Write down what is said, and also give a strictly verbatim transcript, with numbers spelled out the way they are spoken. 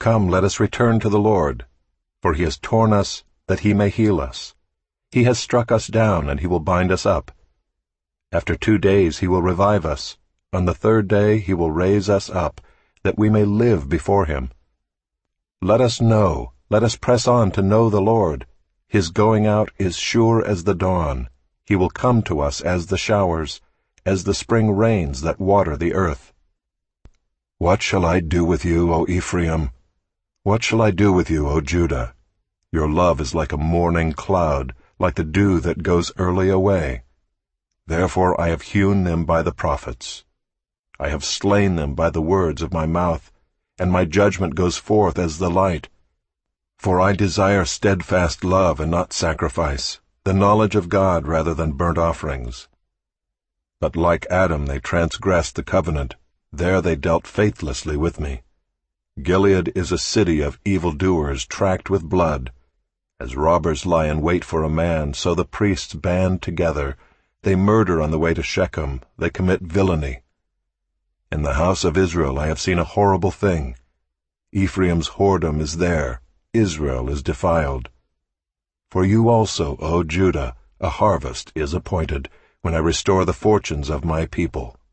Come, let us return to the Lord, for he has torn us that he may heal us. He has struck us down, and he will bind us up. After two days he will revive us. On the third day he will raise us up, that we may live before him. Let us know, let us press on to know the Lord. His going out is sure as the dawn. He will come to us as the showers, as the spring rains that water the earth. What shall I do with you, O Ephraim? What shall I do with you, O Judah? Your love is like a morning cloud, like the dew that goes early away. Therefore I have hewn them by the prophets. I have slain them by the words of my mouth, and my judgment goes forth as the light. For I desire steadfast love and not sacrifice, the knowledge of God rather than burnt offerings. But like Adam they transgressed the covenant. There they dealt faithlessly with me. Gilead is a city of evildoers tracked with blood. As robbers lie in wait for a man, so the priests band together. They murder on the way to Shechem. They commit villainy. In the house of Israel I have seen a horrible thing. Ephraim's whoredom is there. Israel is defiled. For you also, O Judah, a harvest is appointed, when I restore the fortunes of my people.